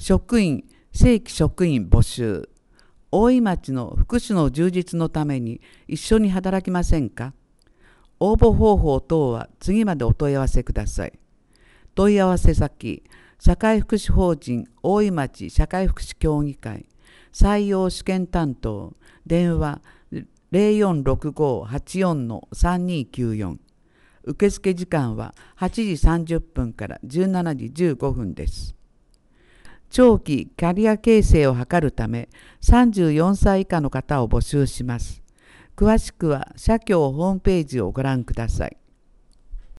職員、正規職員募集。大井町の福祉の充実のために一緒に働きませんか？応募方法等は次までお問い合わせください。問い合わせ先、社会福祉法人大井町社会福祉協議会、採用試験担当、電話0465-84-3294。受付時間は8時30分から17時15分です。長期キャリア形成を図るため34歳以下の方を募集します。詳しくは社協ホームページをご覧ください。